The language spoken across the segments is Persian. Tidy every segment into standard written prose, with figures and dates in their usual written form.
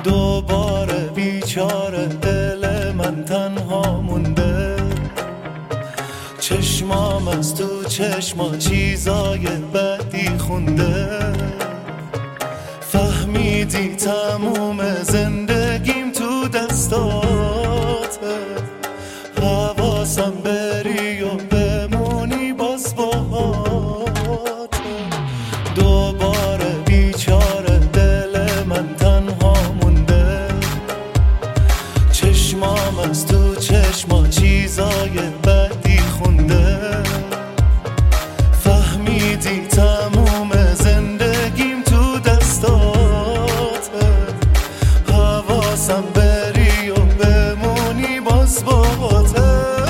دوباره بیچاره دل من تنها مونده، چشمام از تو چشما چیزای بدی خونده. فهمیدی تموم زندگیم تو دستاته، حواسم بری و بمونی باز باهاته. دوباره بیچاره دل من تنها مونده، چشمام از تو چشما چیزای بدی خونده. فهمیدی تموم زندگیم تو دستاته، حواسم بری و بمونی باز باهاته.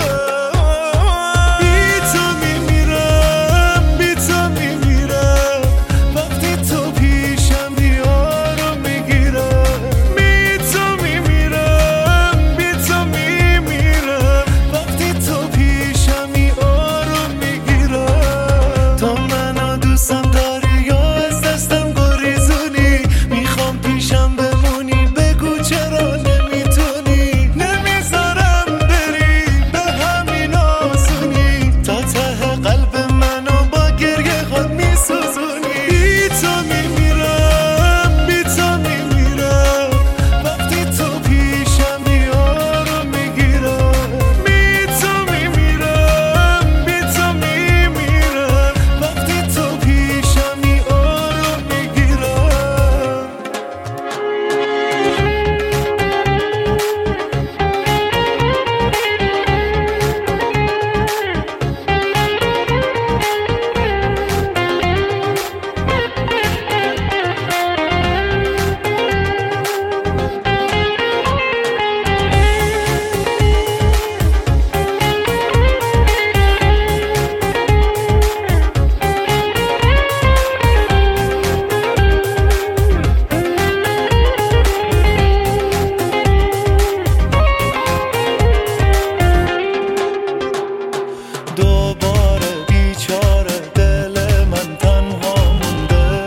دوباره بیچاره دل من تنها مونده،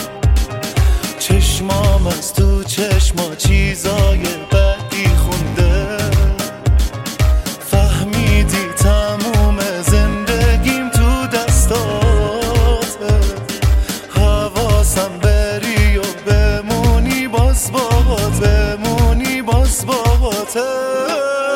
چشمام از تو چشما چیزای بدی خونده. فهمیدی تموم زندگیم تو دستاته، حواسم بری و بمونی باز باهاته، بمونی باز باهاته.